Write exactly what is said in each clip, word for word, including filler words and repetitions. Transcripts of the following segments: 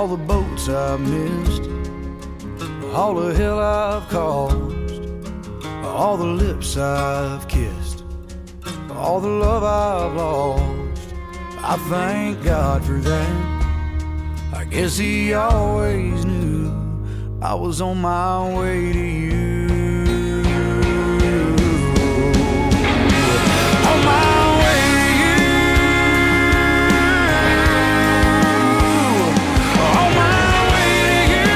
all the boats I've missed, all the hell I've caused, all the lips I've kissed, all the love I've lost. I thank God for that. I guess he always knew I was on my way to you. On my way to you. On my way to you.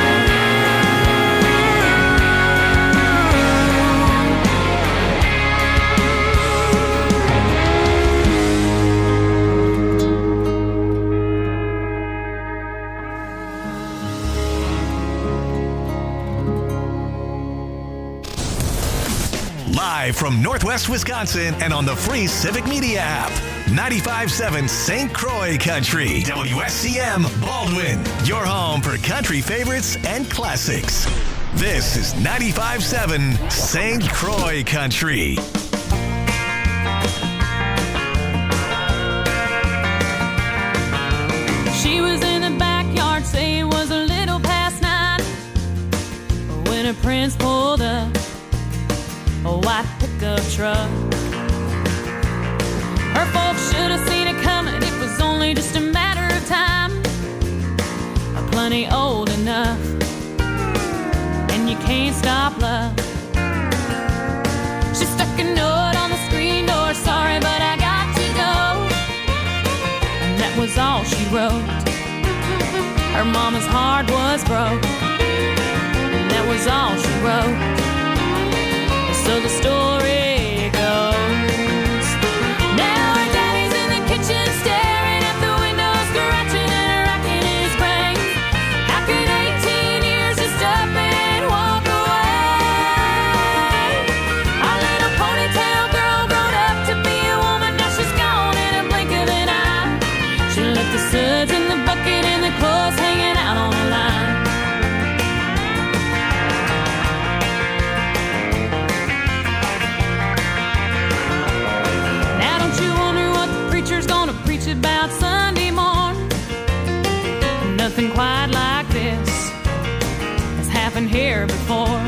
Live from Northwest Wisconsin and on the free Civic Media app. ninety-five point seven Saint Croix Country. W S C M Baldwin. Your home for country favorites and classics. This is ninety-five point seven Saint Croix Country. She was in the backyard, say it was a little past nine, when her prince pulled up a white pickup truck. Her folks should have seen it coming, it was only just a matter of time. I'm plenty old enough, and you can't stop love. She stuck a note on the screen door, sorry but I got to go. And that was all she wrote. Her mama's heart was broke, and that was all she wrote. So the story goes, now her daddy's in the kitchen staring at the window, scratching and racking his brains. How could eighteen years just up and walk away? Our little ponytail girl grown up to be a woman, now she's gone in a blink of an eye. She left the suds in the bucket and the clothes hanging out on the line. Gonna preach about Sunday morning. Nothing quite like this has happened here before.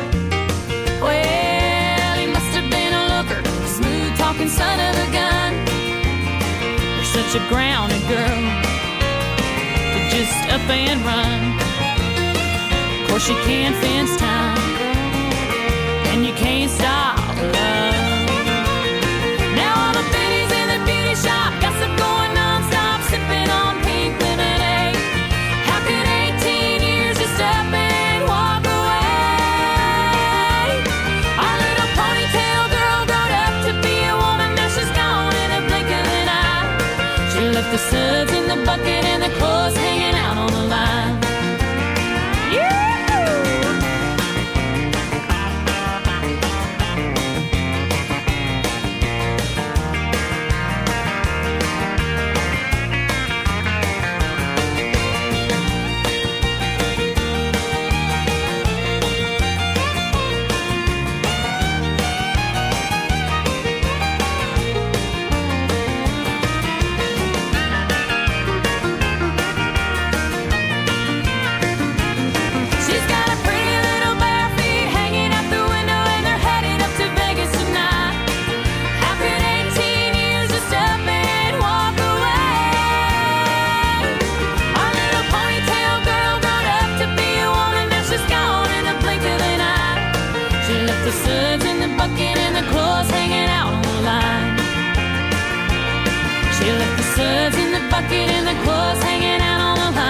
Well, he must have been a looker, smooth talking son of a gun. You're such a grounded girl to just up and run. Of course you can't fence time, and you can't stop love. Shop, gossip going non-stop, sipping on pink lemonade. How could eighteen years just up and walk away? Our little ponytail girl grown up to be a woman, now she's gone in a blink of an eye. She left the suds in the bucket and the clothes hanging out on the line. Yeah! The suds in the bucket and the clothes hanging out on the line. She left the suds in the bucket and the clothes hanging out on the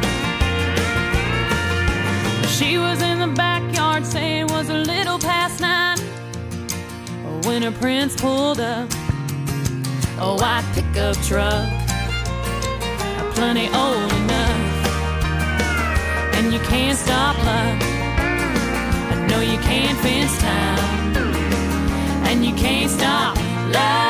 line. She was in the backyard saying it was a little past nine, when her prince pulled up a white pickup truck. Plenty old enough, and you can't stop love. No, you can't fence time, and you can't stop love.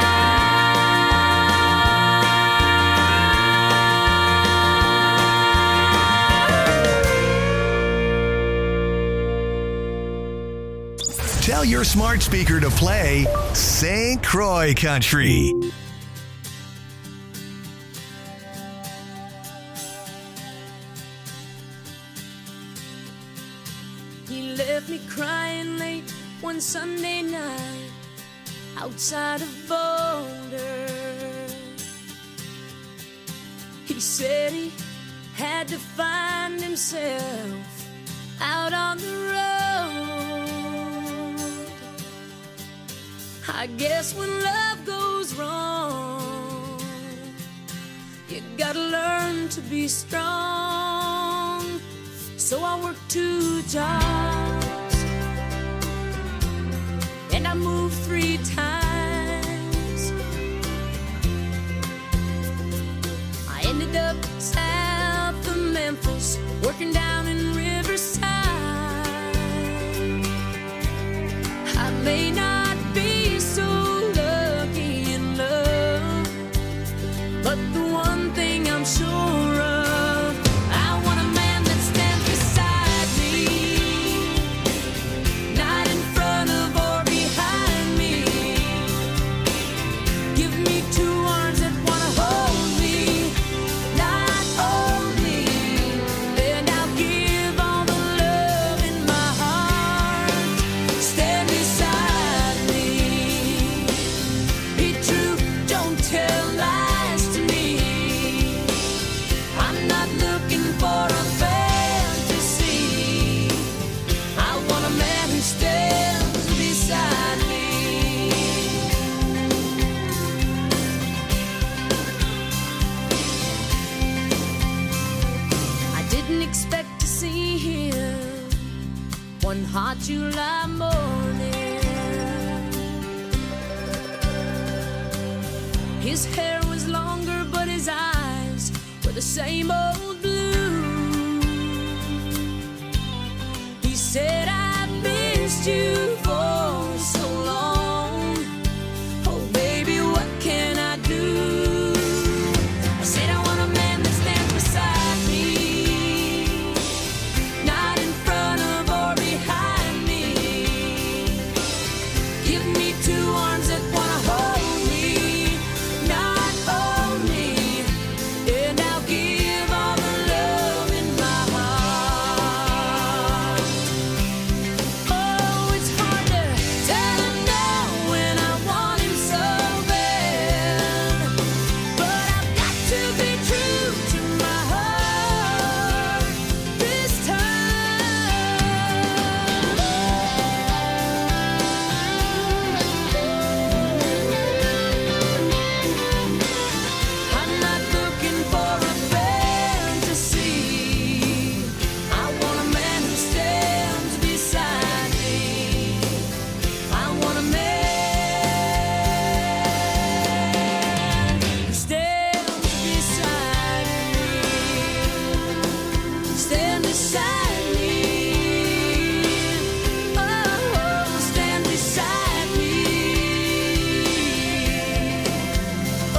Tell your smart speaker to play Saint Croix Country. He left me crying late one Sunday night outside of Boulder. He said he had to find himself out on the road. I guess when love goes wrong, you gotta learn to be strong. So I worked two jobs and I moved three times. I ended up south of Memphis, working down in Riverside. I may not be so lucky in love, but the one thing I'm sure of, I want a man that stands beside me, not in front of or behind me. Give me two arms that wanna hold me, not only, and I'll give all the love in my heart. Stand beside me, be true, don't tell lies to me. I'm not looking for a fantasy, I want a man who stands beside me. I didn't expect to see him one hot July morning. His hair was longer, but his eyes were the same old blue. He said, I've missed you for so long. Oh, baby, what can I do? I said, I want a man that stands beside me, not in front of or behind me. Give me two arms that wanna hold me, not only, and I'll give all the love in my heart. Oh, it's hard to tell him no when I want him so bad, but I've got to be true to my heart this time. I'm not looking for a fantasy, I want a man who stands beside me. I want a man who stands beside me. Stand beside me. Oh, stand beside me. Oh.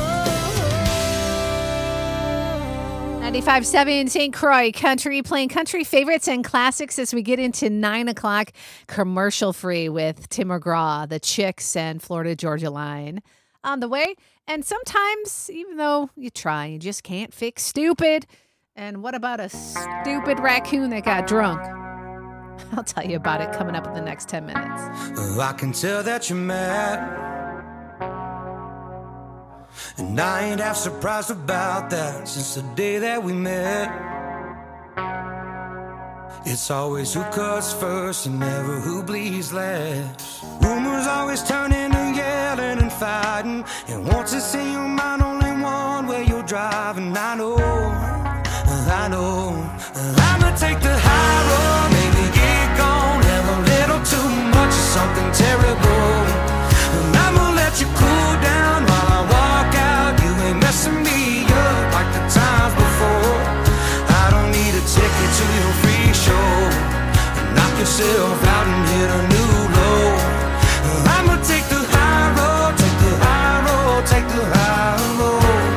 ninety-five point seven Saint Croix Country, playing country favorites and classics as we get into nine o'clock commercial free with Tim McGraw, the Chicks, and Florida Georgia Line on the way. And sometimes, even though you try, you just can't fix stupid. And what about a stupid raccoon that got drunk? I'll tell you about it coming up in the next ten minutes. Oh, I can tell that you're mad, and I ain't half surprised about that since the day that we met. It's always who cuts first and never who bleeds last. Rumors always turn into yelling and fighting, and once it's in your mind, only one way you're driving. I know, I know, I'ma take the high road, maybe get gone, have a little too much of something terrible, and I'ma let you cool down while I walk out. You ain't messing me up like the times before. I don't need a ticket to your free show. Knock yourself out and hit a new low. I'ma take the high road, take the high road, take the high road.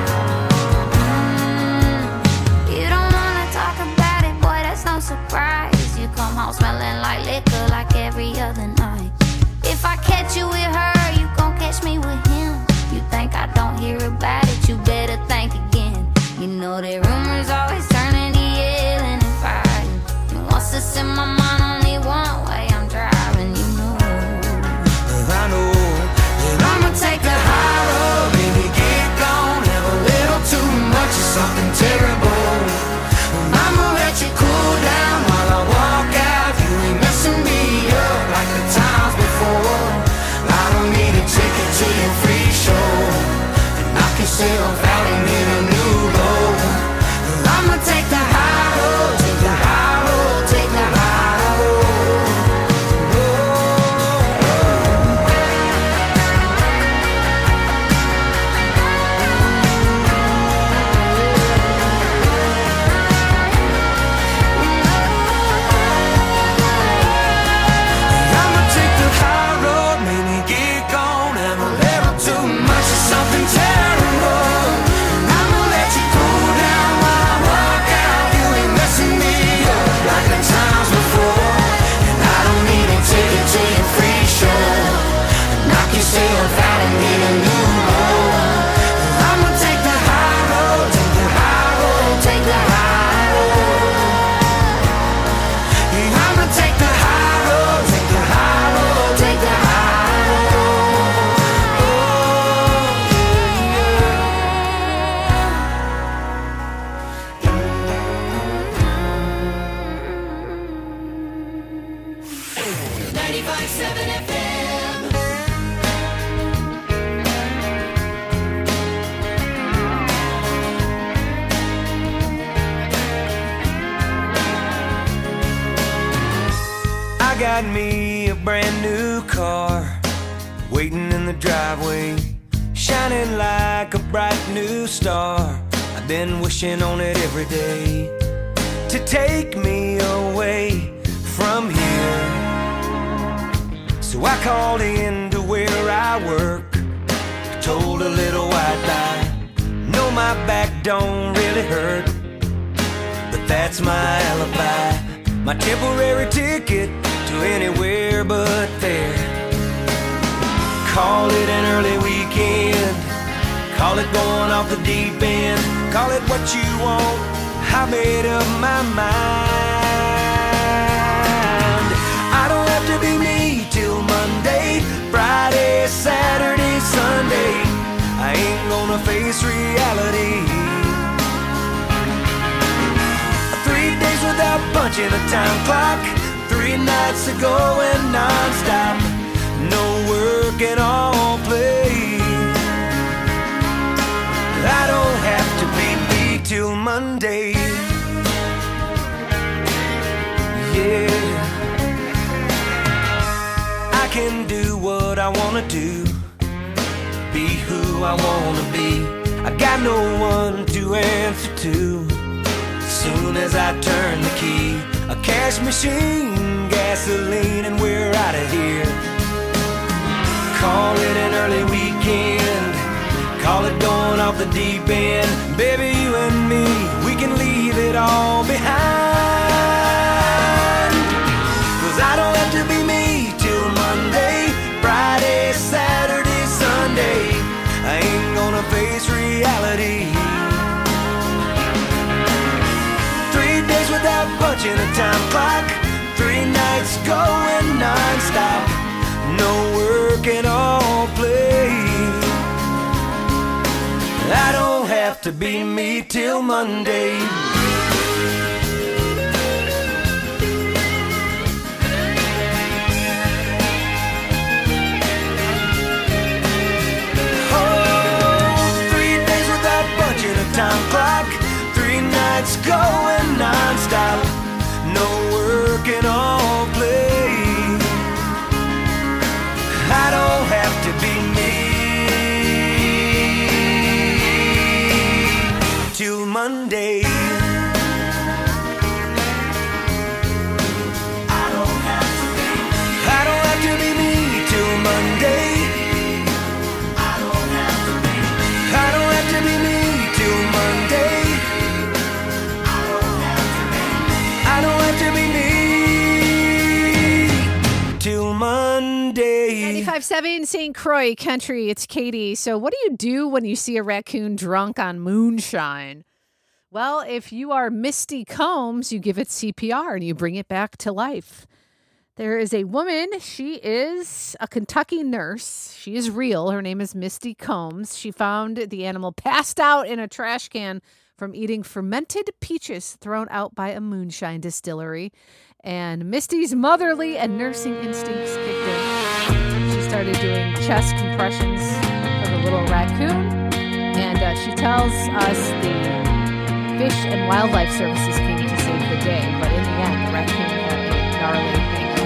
You don't wanna talk about it, boy, that's no surprise. You come home smelling like liquor like every other night. If I catch you with her, you gon' catch me with him. You think I don't hear about it, you better think again. You know that rumors always turn into yelling and fighting, and once it's in my mind, only one something terrible. I'ma let you cool down while I walk out. You ain't messing me up like the times before. I don't need a ticket to your free show and knock yourself out and get a new road. I'ma take the high road, take the high road, take the high road. I'ma take the high road, maybe get gone and a little too much of something terrible. And I'ma let you cool down while I walk out. You ain't messing me up like the times before. And I don't need a ticket to your free show. Knock yourself out and get a new road. I'ma take the high road, take the high road, take the high road. Yeah, I'ma take the high road, take the high road, take the high road. ninety-five seven F M. I got me a brand new car waiting in the driveway, shining like a bright new star. I've been wishing on it every day to take me away from here. So I called in to where I work, told a little white lie. No, my back don't really hurt, but that's my alibi, my temporary ticket to anywhere but there. Call it an early weekend, call it going off the deep end, call it what you want, I made up my mind. I don't have to be me till Monday, Friday, Saturday, Sunday. I ain't gonna face reality. Three days without punching a time clock, three nights of going non-stop, no work and all play. I don't have to be me till Monday. Yeah, I can do what I wanna do, be who I wanna be. I got no one to answer to. Soon as I turn the key, a cash machine, gasoline, and we're out of here. Call it an early weekend, call it going off the deep end. Baby, you and me, we can leave it all behind. Cause I don't have to be me till Monday, Friday, Saturday, Sunday. I ain't gonna face reality. Three days without punching a time clock, three nights going non-stop, no work and all play. I don't have to be me till Monday. Time clock, three nights going non-stop, no work and all play. I don't have to be me till Monday. I don't have to be, I don't have to be me till Monday. I don't have to be, I don't have to be me till Monday. I don't have to be, I don't have to be me till Monday. ninety-five point seven Saint Croix Country. It's Katie. So what do you do when you see a raccoon drunk on moonshine? Well, if you are Misty Combs, you give it C P R and you bring it back to life. There is a woman. She is a Kentucky nurse. She is real. Her name is Misty Combs. She found the animal passed out in a trash can from eating fermented peaches thrown out by a moonshine distillery. And Misty's motherly and nursing instincts kicked in. She started doing chest compressions for the little raccoon. And uh, she tells us the Fish and Wildlife Services came to save the day. But in the end, the raccoon had a gnarly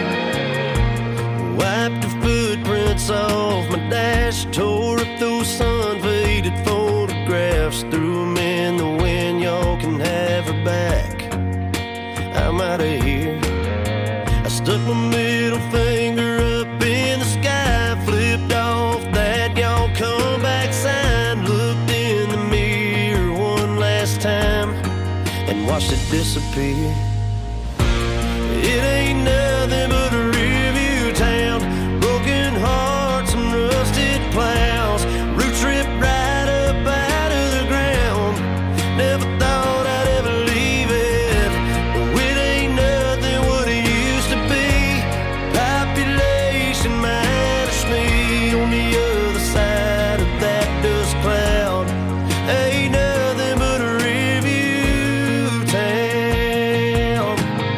Wiped the footprints off my dash, tore up those sun-faded photographs, threw them in the wind, y'all can have her back. I'm out of here. I stuck my middle finger up in the sky, flipped off that y'all come back sign, looked in the mirror one last time, and watched it disappear. It ain't nothing but a review town, broken hearts and rusted plows, roots ripped right up out of the ground. Never thought I'd ever leave it, but it ain't nothing what it used to be. Population minus me on the other side of that dust cloud. Ain't nothing but a review town.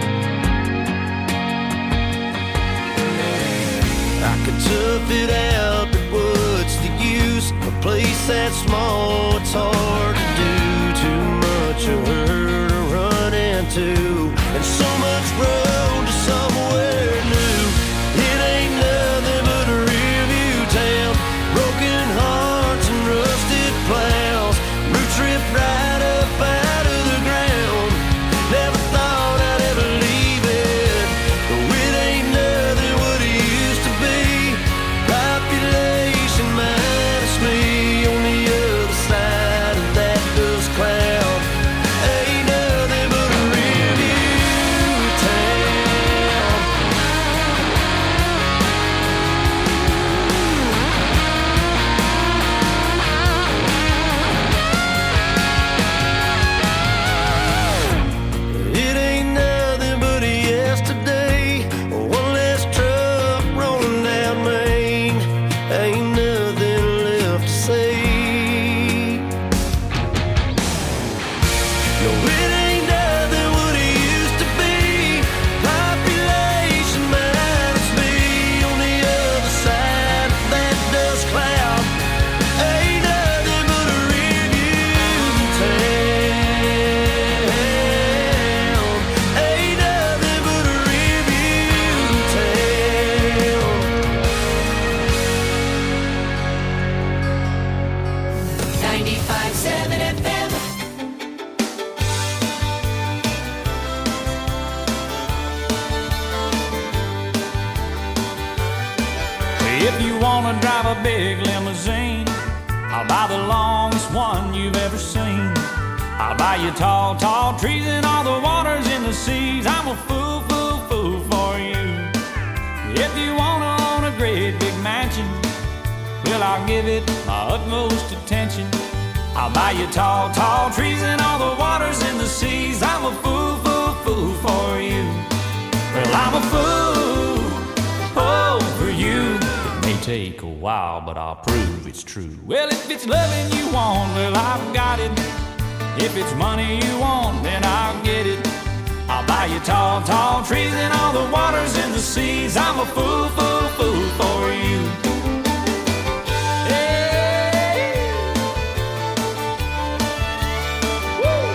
I could tough it out, but what's the use? A place that small, it's hard to do. Too much of her to run into, and so much road to somewhere new. It ain't nothing but a review town, broken hearts and rusted plows, roots ripped right up out of the ground. Never thought I'd ever leave it, though it ain't nothing what it used to be. Population minus me on the other side of that dust cloud. Ain't nothing but a review town. It ain't nothing but a yesterday, one less truck rolling down Main. Ain't nothing left to say. No, it ain't nothing what it used to be. Population minus me on the other side of that dust cloud. Ain't nothing but a review town. Ain't nothing but a review town. ninety-five seven F M. If you wanna drive a big limousine, I'll buy the longest one you've ever seen. I'll buy you tall, tall trees and all the waters in the seas. I'm a fool, fool, fool for you. If you wanna own a great big mansion, well, I'll give it my utmost attention. I'll buy you tall, tall trees and all the waters in the seas. I'm a fool, fool, fool for you. Well, I'm a fool, oh, for you. It may take a while, but I'll prove it's true. Well, if it's loving you want, well, I've got it. If it's money you want, then I'll get it. I'll buy you tall, tall trees and all the waters in the seas. I'm a fool, fool, fool for you. Hey. Woo.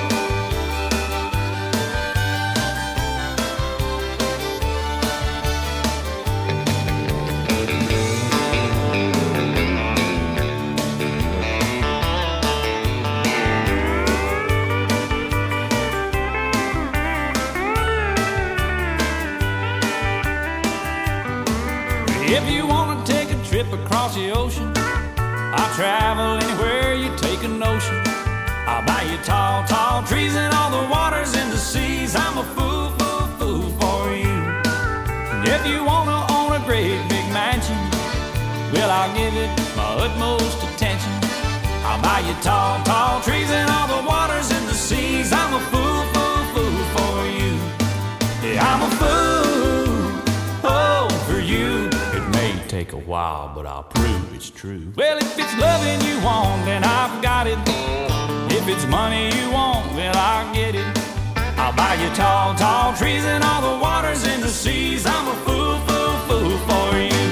If you want to take a trip across the ocean, I'll travel anywhere you take a notion. I'll buy you tall, tall trees and all the waters in the seas. I'm a fool, fool, fool for you. And if you want to own a great big mansion, well, I'll give it my utmost attention. I'll buy you tall, tall trees and all the waters in the seas. I'm a fool, fool, fool for you. Yeah, I'm a fool, oh, for you. It may take a while, but I'll prove it's true. Well, if it's loving you want, then I've got it. If it's money you want, well, I'll get it. I'll buy you tall, tall trees and all the waters in the seas. I'm a fool, fool, fool for you.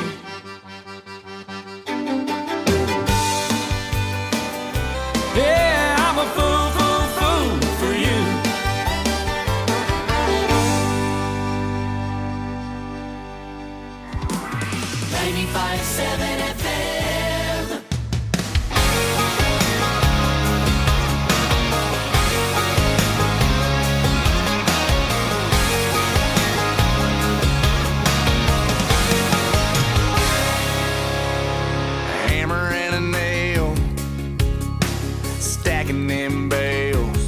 Yeah, I'm a fool, fool, fool for you. ninety-five seven F M. Hammer and a nail, stacking them bales.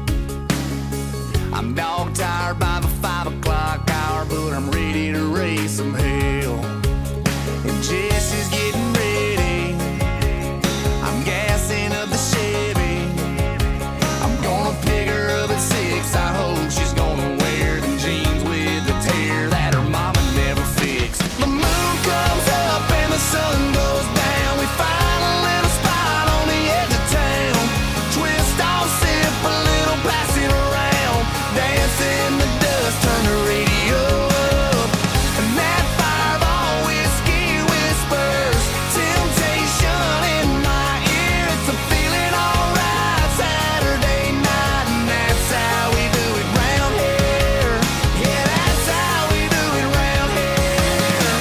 I'm dog tired by the five o'clock hour, but I'm ready to raise some hell. And Jesse's getting ready. I'm gassing up the Chevy. I'm gonna pick her up at six. I hope she's gonna wear them jeans with the tear that her mama never fixed. The moon comes up and the sun goes down. We find a little spot on the edge of town. Twist off, sip a little, pass it around. Dance in the dust, turn the radio up. And that fireball whiskey whispers temptation in my ear. It's a feeling alright Saturday night, and that's how we do it round here. Yeah, that's how we do it round here.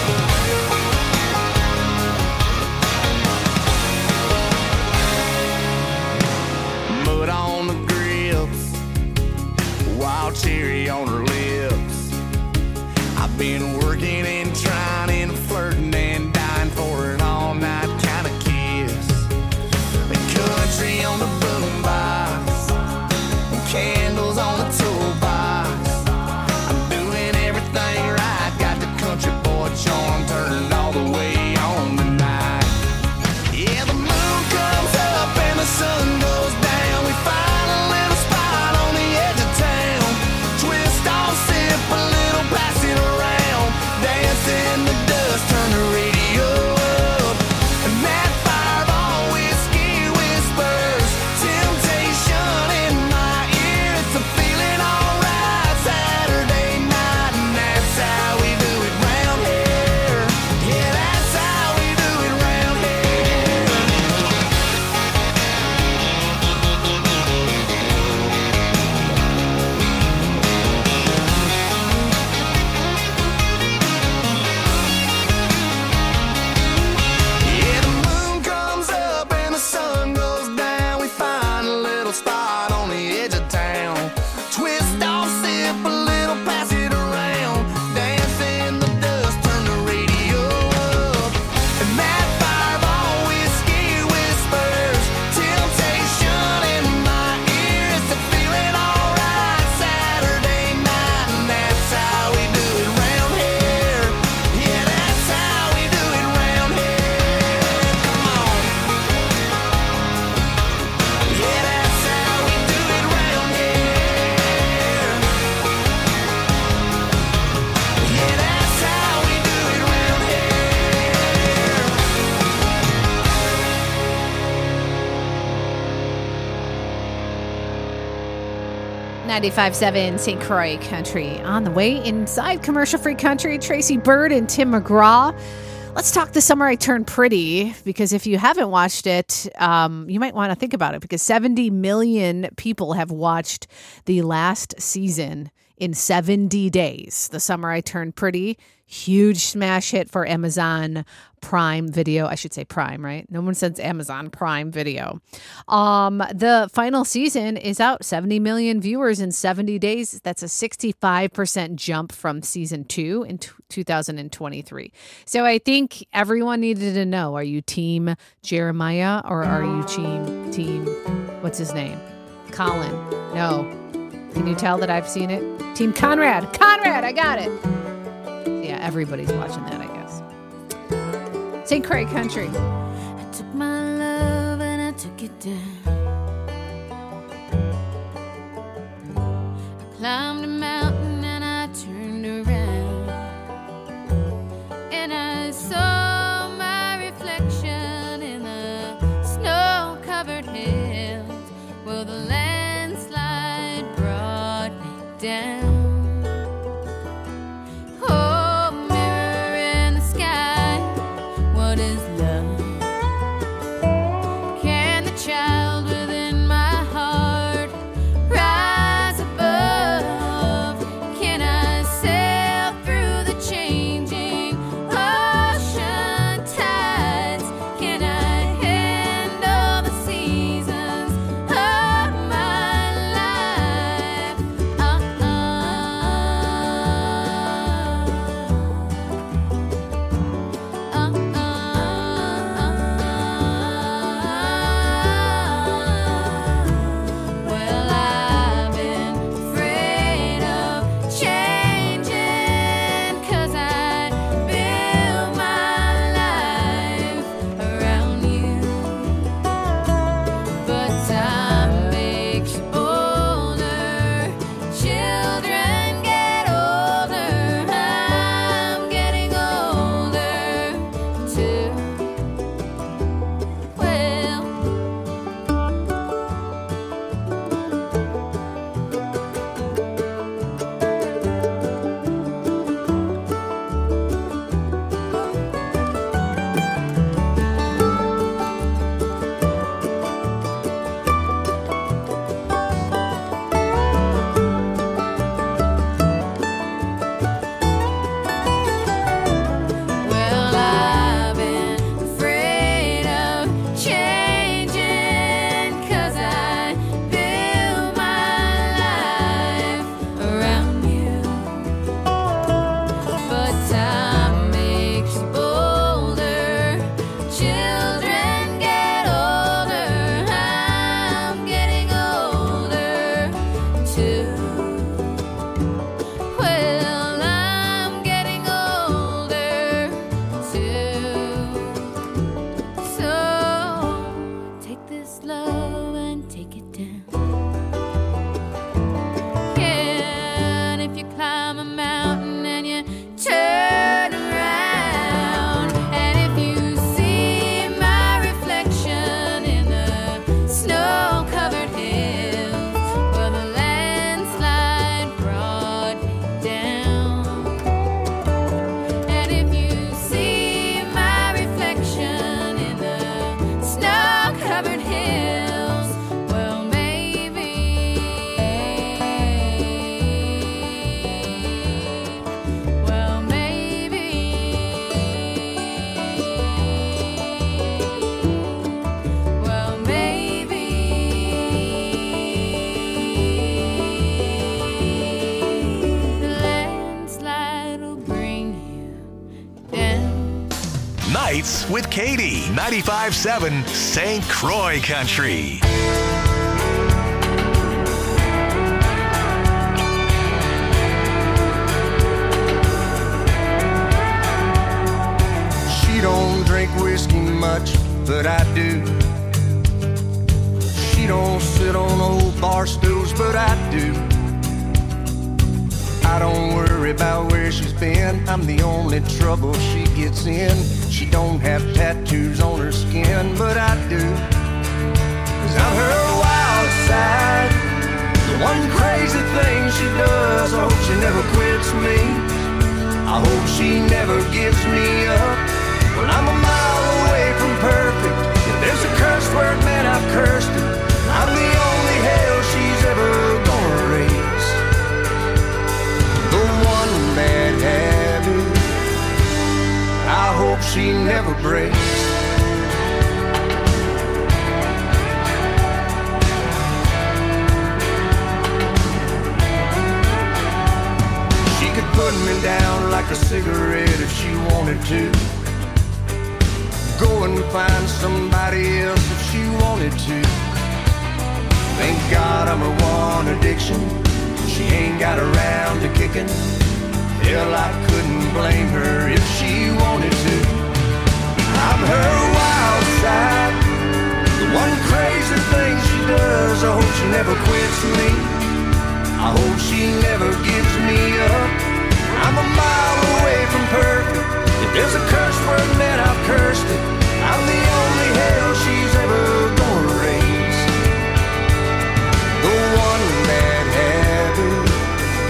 Mud on the grips, wild cherry on her lips. I've been working and trying and flirting and dying for an all-night kind of kiss. The country on the boombox, candles on the toolbox. I'm doing everything right, got the country boy charm turned all the way on tonight. Yeah, the moon comes up and the sun goes down. We find a little spot on the edge of town. Twist off, sip a little, pass it around. Dance in the dust, turn the radio up. And that fireball whiskey whispers temptation in my ear. It's a feeling alright Saturday night, and that's how we do it round here. Yeah, that's how we do it round here. Yeah, the moon comes up and the sun goes down. We find a little spot on the edge of town. Twist off, sip a little, pass it around. Dance in the dust, turn the radio up. And that fireball whiskey whispers temptation in my ear. It's a feeling alright Saturday night, and that's how we do it round here. Yeah, that's how we do it round here. Come on. Yeah, that's how we do it round here. Yeah, that's how we do it round here. ninety-five seven Saint Croix Country on the way inside Commercial Free Country. Tracy Bird and Tim McGraw. Let's talk The Summer I Turned Pretty, because if you haven't watched it, um, you might want to think about it, because seventy million people have watched the last season in seventy days. The Summer I Turned Pretty, huge smash hit for Amazon Prime Video. I should say Prime, right? No one says Amazon Prime Video. Um, the final season is out, seventy million viewers in seventy days. That's a sixty-five percent jump from season two in two thousand twenty-three. So I think everyone needed to know, are you team Jeremiah or are you team, team, what's his name? Colin. No. Can you tell that I've seen it? Team Conrad. Conrad, I got it. Yeah, everybody's watching that, I guess. Saint Croix Country. I took my love and I took it down. I climbed a mountain and I turned around, and I saw my reflection in the snow-covered hills. down. Oh, mirror in the sky, what is love? Can the child within my heart rise above? Can I sail through the changing ocean tides? Can I handle the seasons of my life? Uh-uh. Uh-uh. Well, I've been afraid of changing, 'cause I built my life around you. But time makes you older, children get older, I'm getting older too. Well, well, I've been afraid of changing, 'cause I built my life around you. But time makes you older, children get older, I'm getting older too. Well, I'm getting older too. So take this love and take it down. Yeah, and if you climb a mountain and you turn around, and if you see my reflection in the snow-covered hills, well, the landslide brought me down. And if you see my reflection in the snow-covered hills, well, maybe, well, maybe, well, maybe the landslide will bring you down. Nights with Katie. ninety-five point seven Saint Croix Country. She don't drink whiskey much, but I do. She don't sit on old bar stools, but I do. I don't worry about where she's been, I'm the only trouble she gets in. She don't have tattoos on her skin, but I do. 'Cause I'm her wild side, the one crazy thing she does. I hope she never quits me, I hope she never gives me up. Well, I'm a mile away from perfect. If there's a curse word, man, I've cursed it. I'm the only hell she's ever gonna raise. The one bad habit I hope she never breaks. She could put me down like a cigarette if she wanted to. Go and find somebody else if she wanted to. Thank God I'm her one addiction. She ain't got around to kicking. Hell, I couldn't blame her if she wanted to. I'm her wild side, the one crazy thing she does. I hope she never quits me, I hope she never gives me up. I'm a mile away from perfect. If there's a curse word, man, I've cursed it. I'm the only hell she's ever gonna raise. The one bad habit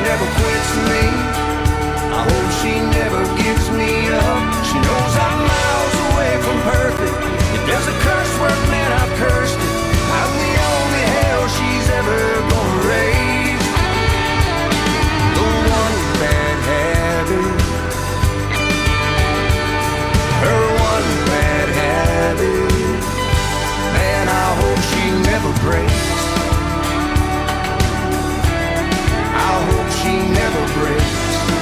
never quits me. I hope she never gives me up. She knows I'm miles away from perfect. If there's a curse word, man, I've cursed it. I'm the only hell she's ever gonna raise. The one bad habit, her one bad habit, man, I hope she never breaks. I hope she never breaks.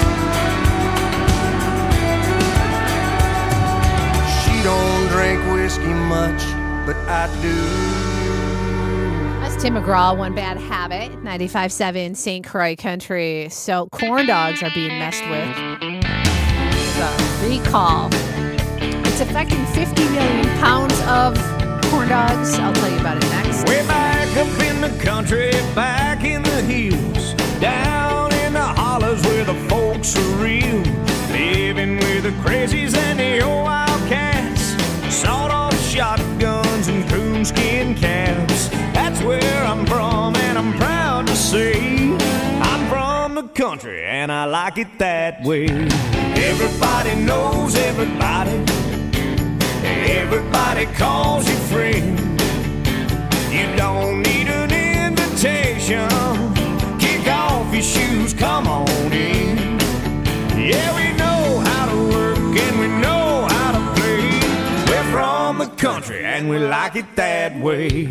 She don't drink whiskey much, but I do. That's Tim McGraw, One Bad Habit, ninety-five point seven Saint Croix Country. So corn dogs are being messed with. The recall. It's affecting fifty million pounds of corn dogs. I'll tell you about it next. Way back up in the country, back in the hills, down in the hollers where the folks are real, living with the crazies and the old wildcats, sawed-off shotguns and coonskin caps. That's where I'm from, and I'm proud to say I'm from the country, and I like it that way. Everybody knows everybody. Everybody calls you friend. You don't need an invitation. Kick off your shoes, come on in. Yeah, we know how to work and we know how to play. We're from the country and we like it that way.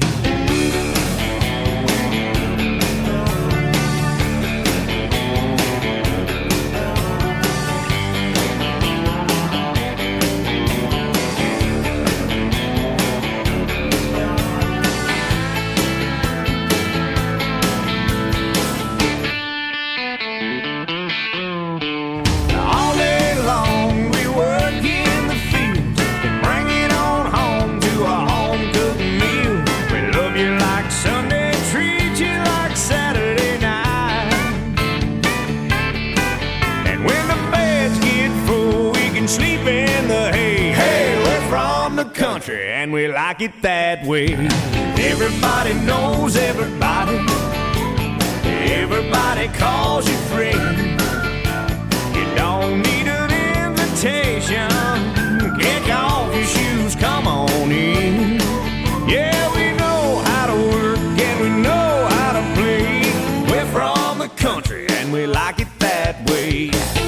Country and we like it that way. Everybody knows everybody. Everybody calls you friend. You don't need an invitation. Kick off your shoes, come on in. Yeah, we know how to work and we know how to play. We're from the country and we like it that way.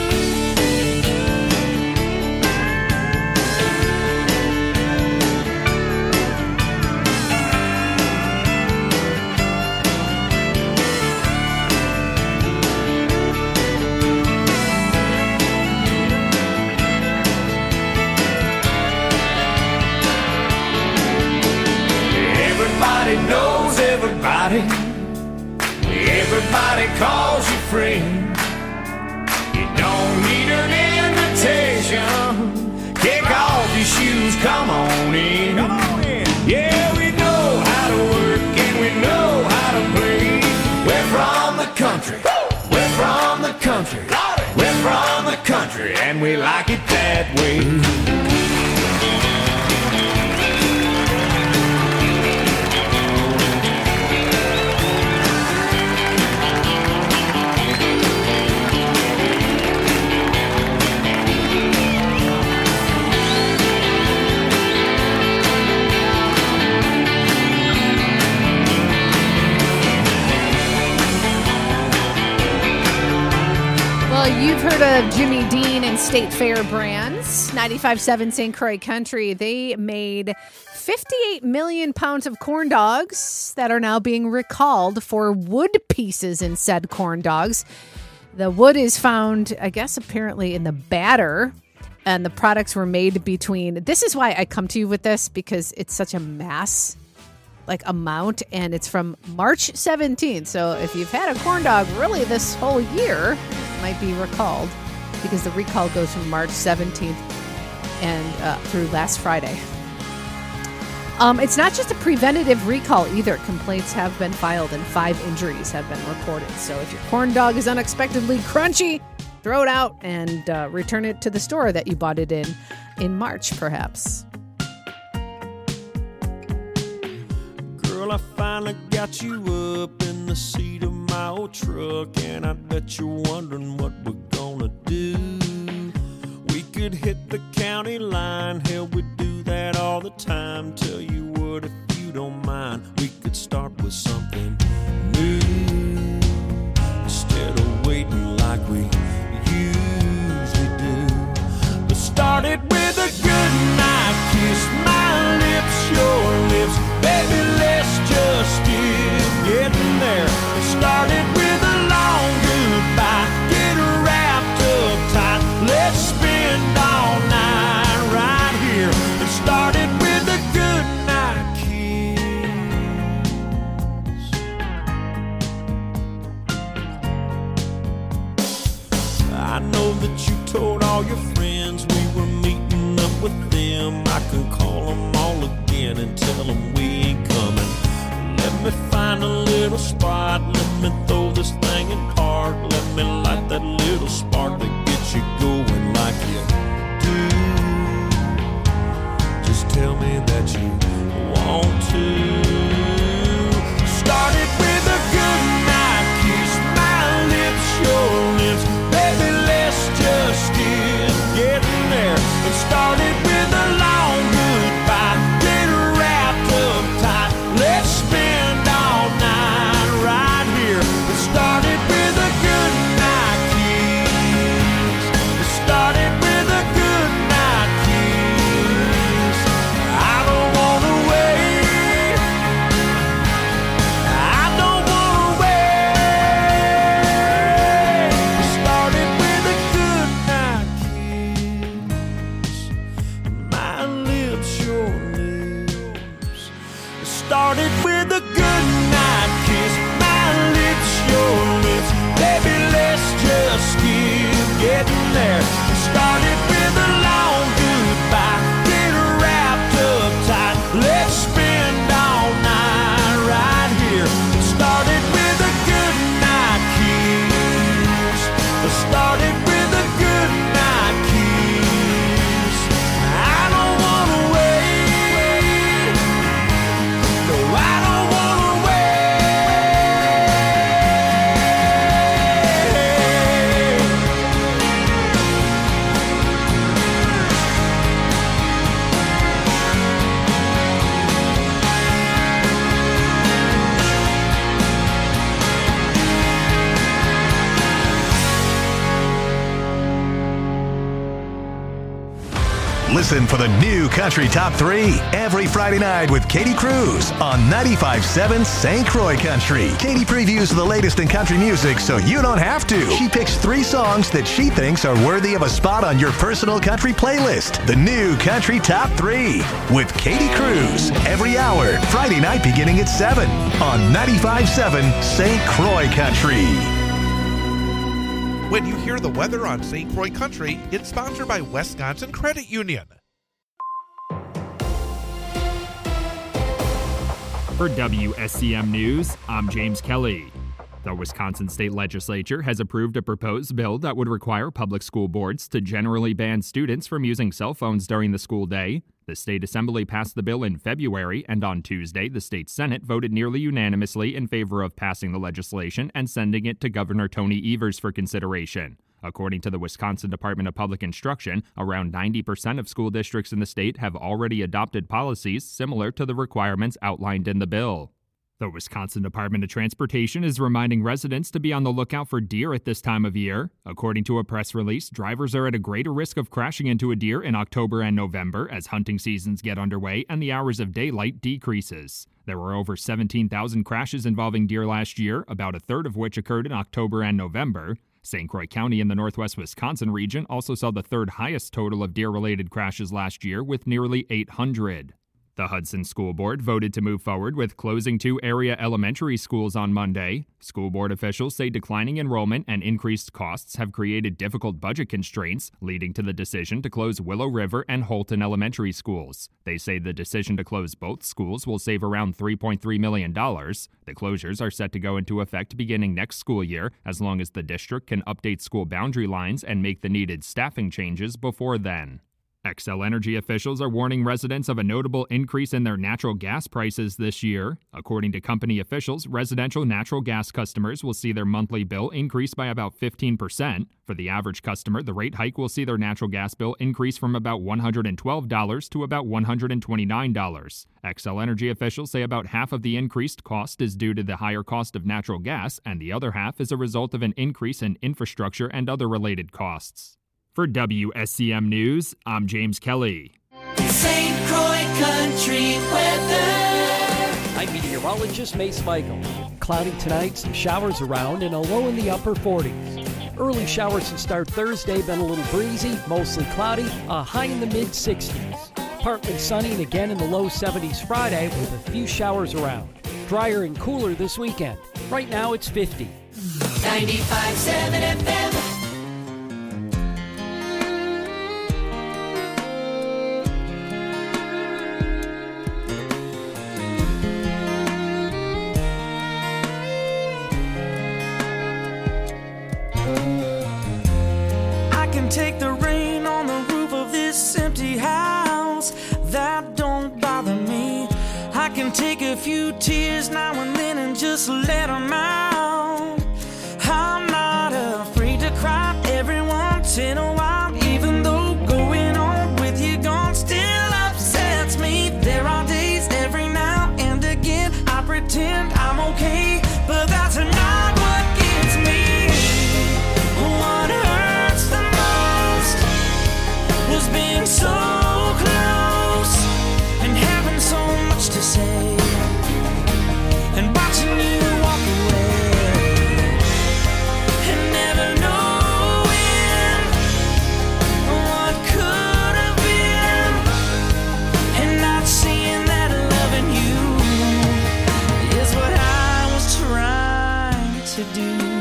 Everybody knows everybody. Everybody calls you friend. You don't need an invitation. Kick off your shoes, come on in. Come on in. Yeah, we know how to work and we know how to play. We're from the country. We're from the country. We're from the country and we like it that way. Well, you've heard of Jimmy Dean and State Fair brands. ninety-five point seven Saint Croix Country. They made fifty-eight million pounds of corn dogs that are now being recalled for wood pieces in said corn dogs. The wood is found, I guess, apparently in the batter, and the products were made between... This is why I come to you with this, because it's such a mass, like, amount, and it's from March seventeenth. So if you've had a corn dog really this whole year, it might be recalled, because the recall goes from March seventeenth and uh, through last Friday. Um, it's not just a preventative recall either. Complaints have been filed and five injuries have been reported. So if your corn dog is unexpectedly crunchy, throw it out and uh, return it to the store that you bought it in in March, perhaps. Girl, I finally got you up in the the seat of my old truck, and I bet you're wondering what we're gonna do. We could hit the county line, hell, we do that all the time. Tell you what, if you don't mind, we could start with something new instead of waiting like we usually do. Let's start it with a good night kiss, my lips, your lips, baby, let's just get getting there. Let's start it with a long goodbye, get wrapped up tight, let's spend all night right here. Let's start it with a good night kiss. I know that you told all your friends we were meeting up with them. I can call them all again and tell them we ain't coming. Let me find a little spot, let me throw this thing in park, let me light that little spark to get you going like you do. Just tell me that you want to. Start it with a good night kiss, my lips, your lips, baby, let's just get getting there. And start it with a long goodbye, get wrapped up tight, let's spend all night right here. It started with a good night kiss. It started with a good night kiss. I don't wanna wait. I don't wanna wait. It started with a good night kiss. My lips, your lips. It started with a good night kiss, my lips, your lips, baby, let's just keep getting there. It started with a long goodbye, get wrapped up tight, let's spend all night right here. It started with a good night kiss. It started with a good night kiss. I don't wanna wait. No, I don't wanna Listen for the new Country Top three every Friday night with Katie Cruz on ninety-five point seven Saint Croix Country. Katie previews the latest in country music so you don't have to. She picks three songs that she thinks are worthy of a spot on your personal country playlist. The new Country Top three with Katie Cruz every hour, Friday night beginning at seven on ninety-five point seven Saint Croix Country. When you hear the weather on Saint Croix Country, it's sponsored by Wisconsin Credit Union. For W S C M News, I'm James Kelly. The Wisconsin State Legislature has approved a proposed bill that would require public school boards to generally ban students from using cell phones during the school day. The state assembly passed the bill in February, and on Tuesday, the state Senate voted nearly unanimously in favor of passing the legislation and sending it to Governor Tony Evers for consideration. According to the Wisconsin Department of Public Instruction, around ninety percent of school districts in the state have already adopted policies similar to the requirements outlined in the bill. The Wisconsin Department of Transportation is reminding residents to be on the lookout for deer at this time of year. According to a press release, drivers are at a greater risk of crashing into a deer in October and November as hunting seasons get underway and the hours of daylight decreases. There were over seventeen thousand crashes involving deer last year, about a third of which occurred in October and November. Saint Croix County in the northwest Wisconsin region also saw the third highest total of deer-related crashes last year with nearly eight hundred. The Hudson School Board voted to move forward with closing two area elementary schools on Monday. School board officials say declining enrollment and increased costs have created difficult budget constraints, leading to the decision to close Willow River and Holton elementary schools. They say the decision to close both schools will save around three point three million dollars. The closures are set to go into effect beginning next school year, as long as the district can update school boundary lines and make the needed staffing changes before then. Xcel Energy officials are warning residents of a notable increase in their natural gas prices this year. According to company officials, residential natural gas customers will see their monthly bill increase by about fifteen percent. For the average customer, the rate hike will see their natural gas bill increase from about one hundred twelve dollars to about one hundred twenty-nine dollars. Xcel Energy officials say about half of the increased cost is due to the higher cost of natural gas, and the other half is a result of an increase in infrastructure and other related costs. For W S C M News, I'm James Kelly. Saint Croix Country weather. I'm meteorologist Mace Michael. Cloudy tonight, some showers around, and a low in the upper forties. Early showers to start Thursday, then a little breezy, mostly cloudy, a high in the mid sixties. Partly sunny and again in the low seventies Friday with a few showers around. Drier and cooler this weekend. Right now it's fifty. ninety-five point seven F M. Take the rain on the roof of this empty house. That don't bother me. I can take a few tears now and then and just let them out. I'm not afraid to cry every once in a while, even though going on with you gone still upsets me. There are days every now and again I pretend I'm okay, but that's not what gets me. What hurts the was being so close and having so much to say and watching you walk away and never knowing what could have been and not seeing that loving you is what I was trying to do.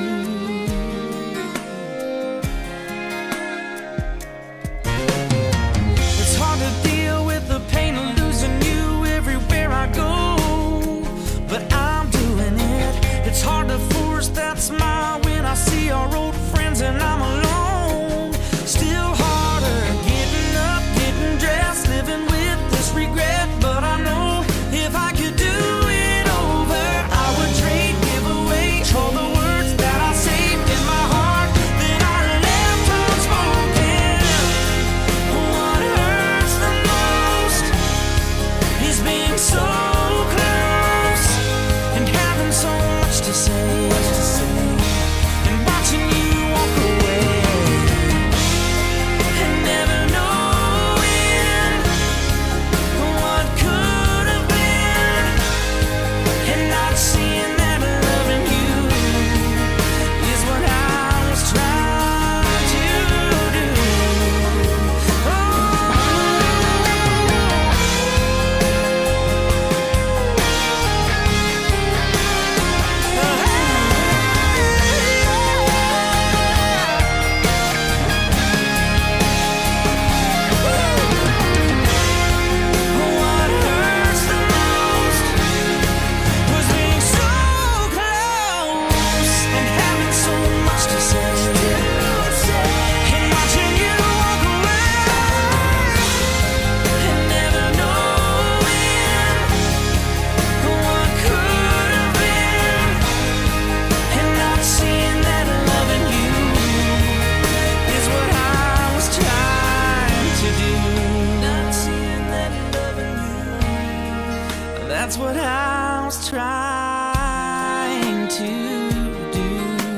It's hard to force that smile when I see our old friends and I'm alone. Still harder getting up, getting dressed, living with this regret. But I know if I could do it over, I would trade, give away all the words that I saved in my heart that I left unspoken. What hurts the most is being so close and having so much to say, and watching you walk away and never knowing what could have been and not seeing that loving you is what I was trying to do. What hurts the most was being so close and having so much to say and watching you walk away and never knowing what could have been and not seeing that loving you is what I was trying to do. Not seeing that loving you, that's what I was trying to do.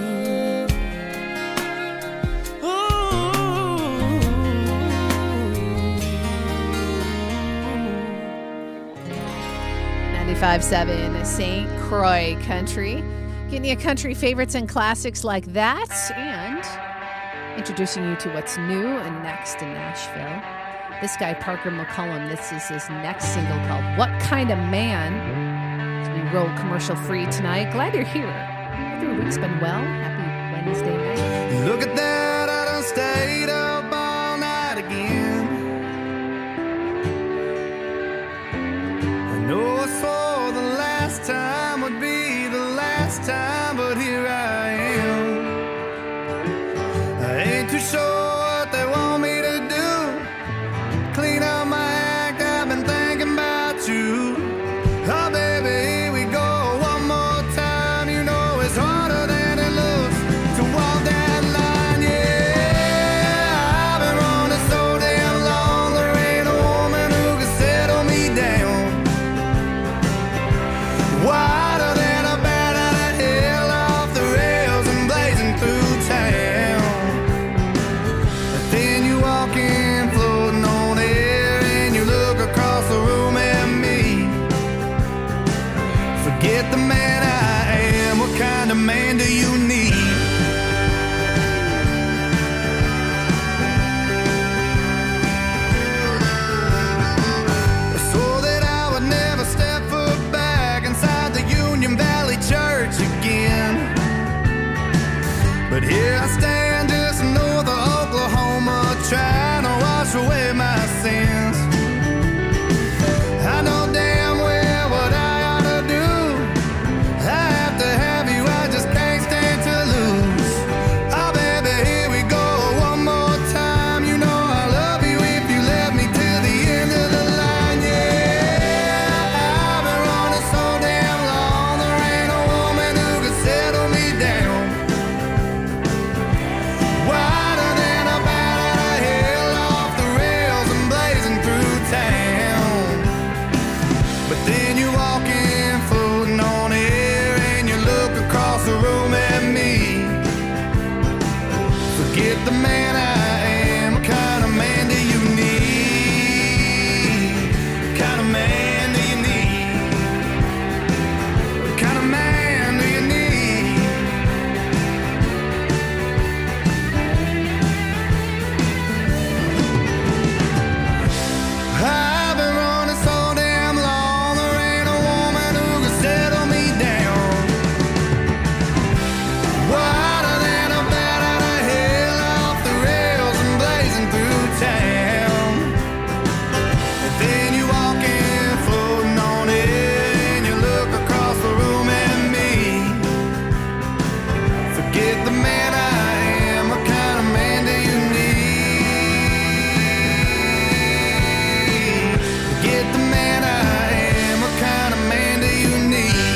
ninety-five point seven Saint Croix Country. Getting you country favorites and classics like that, and introducing you to what's new and next in Nashville. This guy, Parker McCollum, this is his next single called What Kind of Man? As we roll commercial free tonight. Glad you're here. Hope your week's been well. Happy Wednesday night. Look at that, I done stayed up all night again. I know I swore the last time would be the last time, but here I am. I ain't too sure what they want me to do. Forget the man I am. What kind of man do you need? What kind of man do you need? What kind of man do you need? I've been running so damn long, there ain't a woman who can settle me down. Wider than a bat out of hell, off the rails and blazing through town. And then you walk in, floating on it, and you look across the room at me. Forget the man I am, what kind of man do you need? Forget the man I am, what kind of man do you need?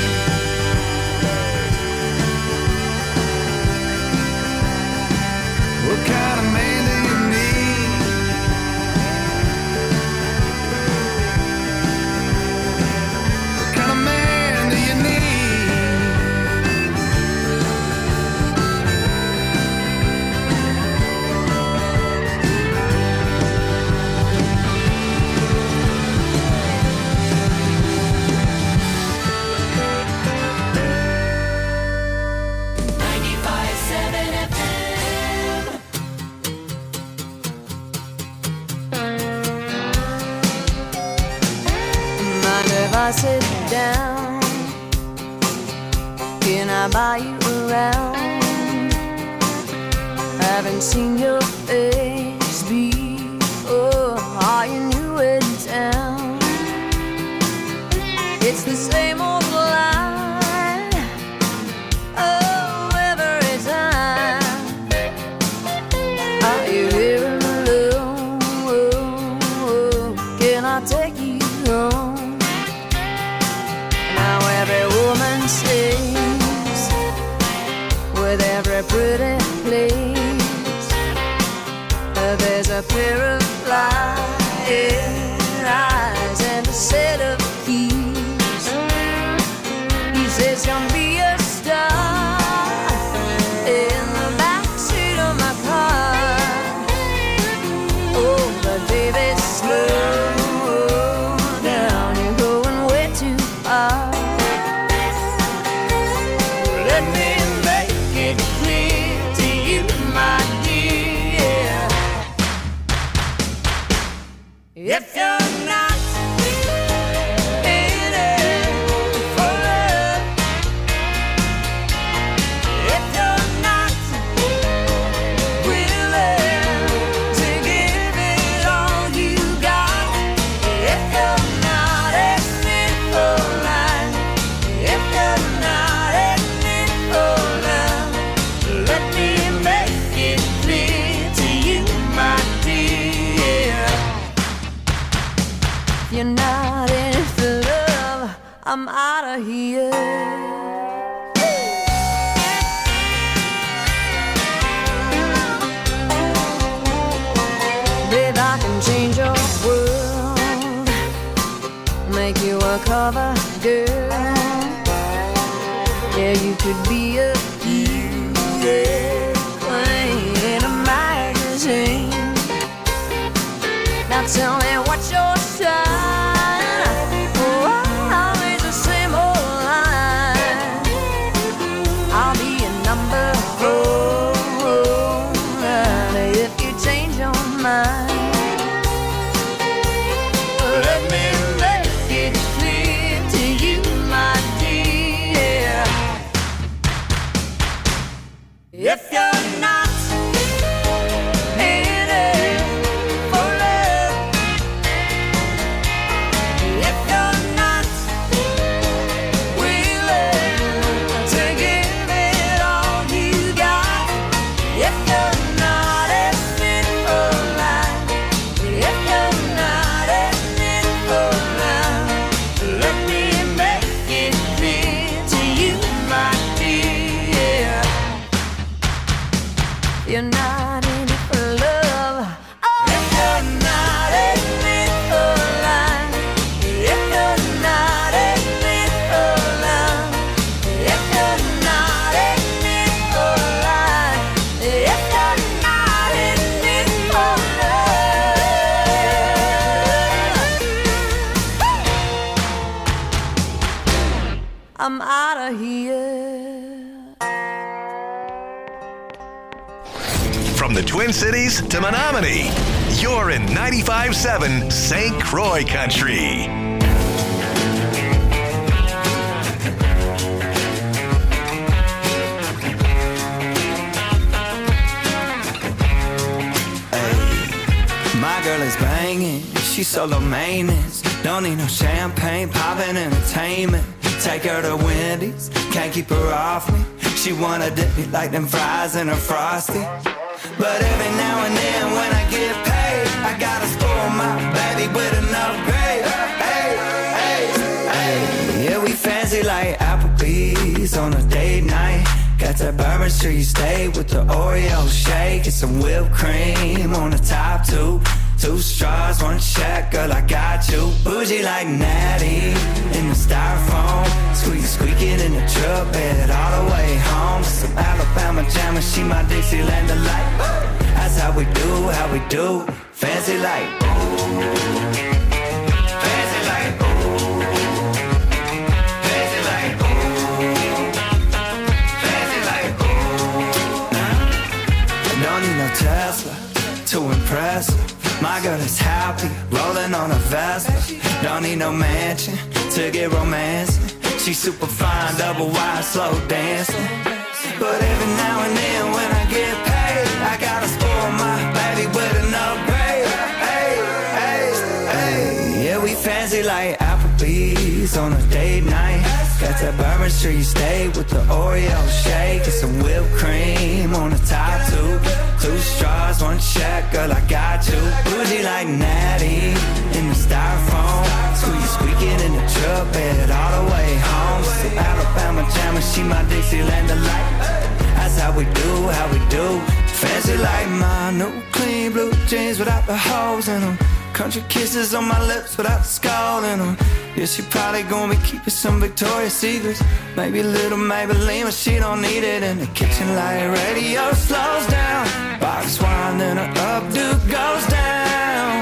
What kind of man do you need? What kind of man do you need? ninety-five seven F M. Mind if I sit down? Can I buy you around? Haven't seen your face before. Are you new in town? It's the same old line. Oh, every time. Are you here alone? Can I take you home? Now every woman says, with every pretty place, that there's a pair of flying eyes and a set of keys. He says, come be a star in the backseat of my car. Oh, but baby, slow down, you're going way too far. Let me make it clear to you, my dear. If you're not in it for love, if you're not willing to give it all you got, if you're not in it for life, if you're not in it for love, let me make it clear to you, my dear. If you're not in it for love, I'm out of here. Babe, I can change your world, make you a cover girl. Yeah, you could be a queen in a magazine. Now tell me what's your sign? Oh, always the same old line. I'll be a number four if you change your mind. Let me make it clear to you, my dear. If you're not in it for love, if you're not willing to give it all you got, if you're not in it for life, if you're not in it for love, let me make it clear to you, my dear. You're not in it for love. Oh, if you're not in it for life, if you're not in it for love, if you're not in it for life, if you're not I'm out of here. From the Twin Cities to Menominee, you're in ninety-five seven Saint Croix Country. My girl is banging, she's solo maintenance. Don't need no champagne, poppin' entertainment. Take her to Wendy's, can't keep her off me. She wanna dip me like them fries in her Frosty. But every now and then when I get paid, I gotta spoil my baby with an upgrade. Hey, hey, hey. Yeah, we fancy like Applebee's on a date night. Got that Bourbon Street steak with the Oreo shake and some whipped cream on the top two. Two straws, one check, girl, I got you. Bougie like Natty in the styrofoam. Squeak, squeaking in the truck bed all the way home. Some Alabama jammer, she my Dixieland delight. That's how we do, how we do. Fancy like, fancy like, fancy like, fancy like. Don't need no Tesla to impress her. My girl is happy, rolling on a Vespa. Don't need no mansion to get romancing. She's super fine, double wide, slow dancing. But every now and then when I get paid, I gotta spoil my baby with an upgrade. Hey, hey, hey. Yeah, we fancy like Applebee's on a date night. Got that Bourbon Street steak with the Oreo shake and some whipped cream on the top two. Two straws, one check, girl, I got you. Bougie like Natty in the styrofoam. Squeak, squeaking in the truck bed all the way home. Some Alabama jammer, she my Dixieland delight. That's how we do, how we do. Fancy like my new clean blue jeans without the holes in them. Country kisses on my lips without the skull in them. Yeah, she probably gonna be keeping some Victoria's Secrets. Maybe a little Maybelline, but she don't need it. In the kitchen light radio slows down. Box wine, then her updo goes down.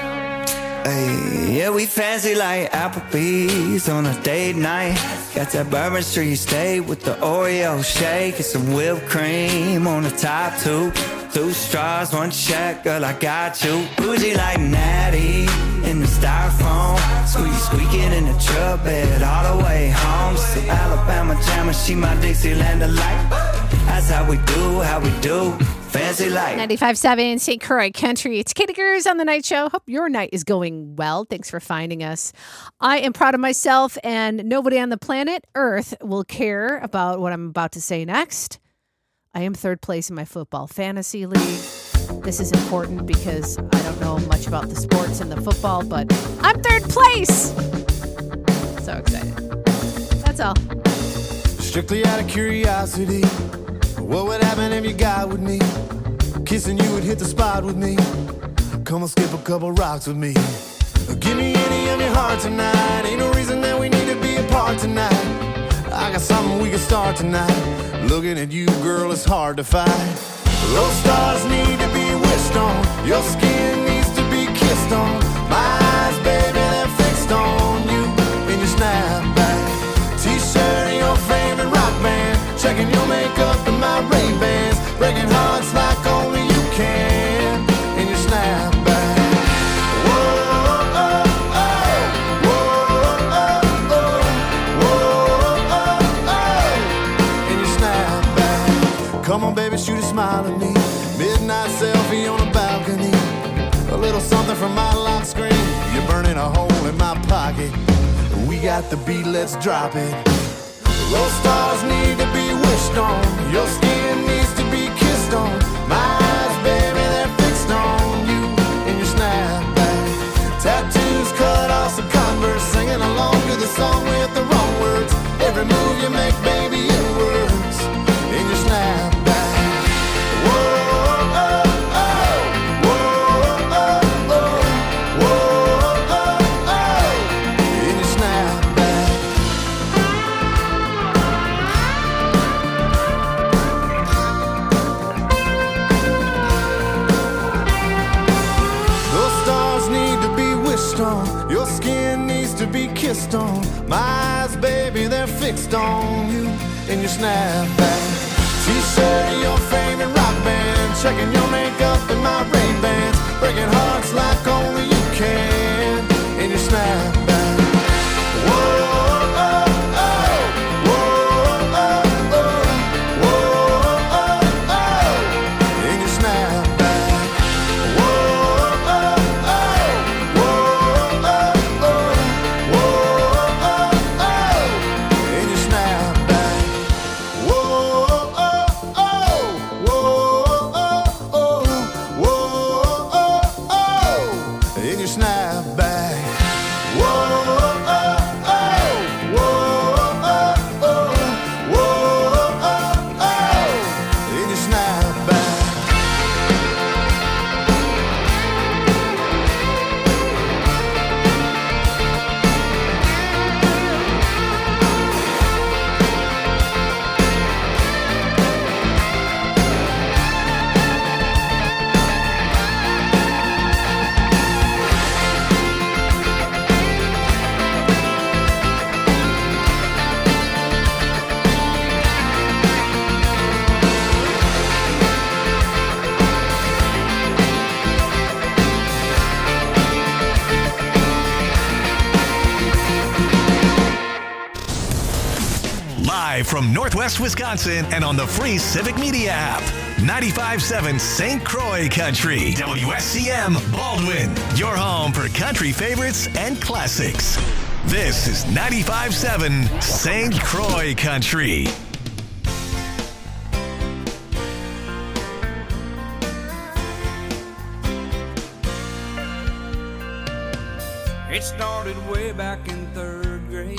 Hey, yeah, we fancy like Applebee's on a date night. Got that Bourbon Street steak with the Oreo shake and some whipped cream on the top two. Two straws, one check, girl, I got you. Bougie like Natty in the styrofoam. Squeak, squeaking in the truck bed all the way home. Some Alabama jammer, she my Dixieland delight. That's how we do, how we do. Fancy like ninety-five seven Saint Croix Country. It's Katie Gers on the Night Show. Hope your night is going well. Thanks for finding us. I am proud of myself, and nobody on the planet Earth will care about what I'm about to say next. I am third place in my football fantasy league. This is important because I don't know much about the sports and the football, but I'm third place. So excited. That's all. Strictly out of curiosity, what would happen if you got with me? Kissing you would hit the spot with me. Come on, skip a couple rocks with me. Give me any of your heart tonight. Ain't no reason that we need to be apart tonight. I got something we can start tonight. Looking at you, girl, it's hard to fight. Those stars need to be wished on. Your skin needs to be kissed on. My eyes, baby, they're fixed on you in your snapback. T-shirt and your favorite rock band. Checking your makeup and my Ray-Bans. Breaking hearts like only you can in your snapback. Come on, baby, shoot a smile at me. Midnight selfie on a balcony. A little something from my lock screen. You're burning a hole in my pocket. We got the beat, let's drop it. Those stars need to be wished on. Your skin needs to be kissed on. My eyes, baby, they're fixed on you in your snapback. Tattoos cut off some Converse. Singing along to the song with the wrong words. Every move you make, baby, it works in your snapback. Your skin needs to be kissed on. My eyes, baby, they're fixed fixed on you in your snapback. She said your favorite rock band, checking your makeup in my Ray-Bans, breaking hearts like only you can in your snapback. Whoa, oh, oh, whoa, oh, oh, whoa, oh, oh, in your snapback. Whoa, oh, oh, whoa, oh, oh, whoa, oh, oh, in your snapback. Whoa, oh, oh, whoa, oh, oh, whoa, oh, oh, in your snapback. Whoa, oh, oh, whoa, oh, oh, whoa, oh, oh, in your snapback. Live from Northwest Wisconsin and on the free Civic Media app. ninety-five point seven Saint Croix Country. W S C M Baldwin. Your home for country favorites and classics. This is ninety-five point seven Saint Croix Country. It started way back in third grade.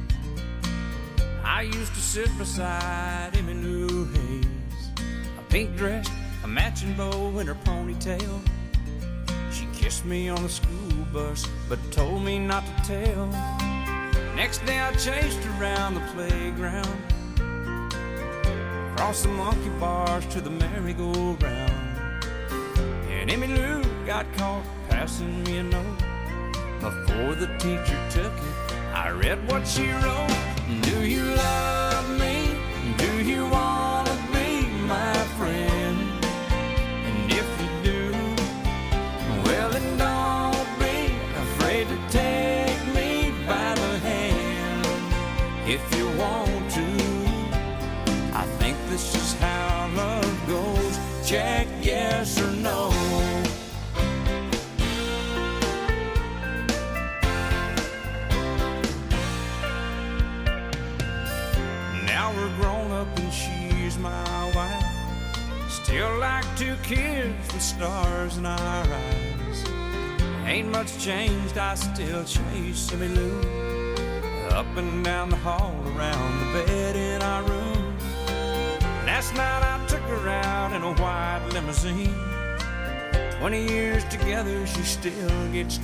I used to sit beside Emmy Lou Hayes, a pink dress, a matching bow, and her ponytail. She kissed me on the school bus, but told me not to tell. Next day I chased her around the playground, across the monkey bars to the merry-go-round. And Emmy Lou got caught passing me a note. Before the teacher took it, I read what she wrote. Do you love me? Do you want to be my friend? And if you do, well then don't be afraid to take me by the hand. If you want to, I think this is how love goes. Check yes or no. We're grown up and she's my wife. Still like two kids with stars in our eyes. Ain't much changed, I still chase Emmy Lou up and down the hall, around the bed in our room. Last night I took her out in a white limousine. Twenty years together, she still gets